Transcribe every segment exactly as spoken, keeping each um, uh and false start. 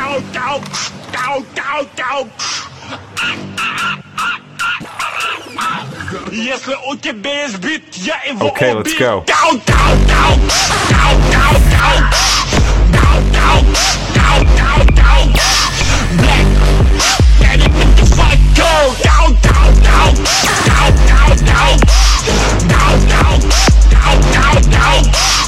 Если у тебя есть бит, я его Okay, убил. let's go. Down, down, down, down, down, down, down, down, down, down, down. Black, ready with the fight, go. Down, down, down, down, down, down, down, down, down, down, down.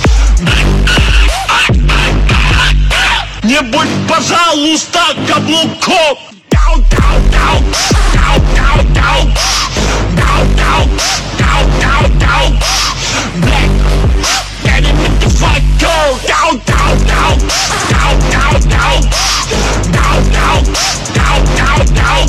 Не будь, пожалуйста, каблуком. Down, down, down, down, down, down, down, down, down, down, down. Black, ready with the fight, go. Down, down, down, down, down, down, down, down, down, down,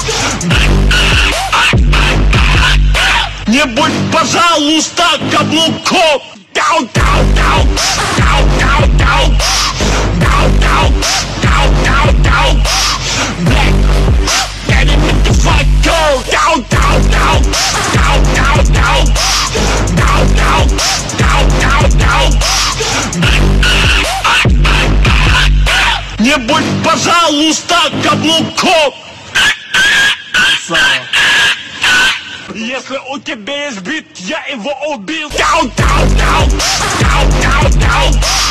down. Не будь, пожалуйста, каблуком. Down, down, down, down, down, down, down, down, down, down, down. Black, ready with the fight, go. Down, down, down, down, down, down, down, down, down, down, down. Не будь, пожалуйста, каблуком. Если у тебя есть бит, я его убил. Down, down, down, down, down, down.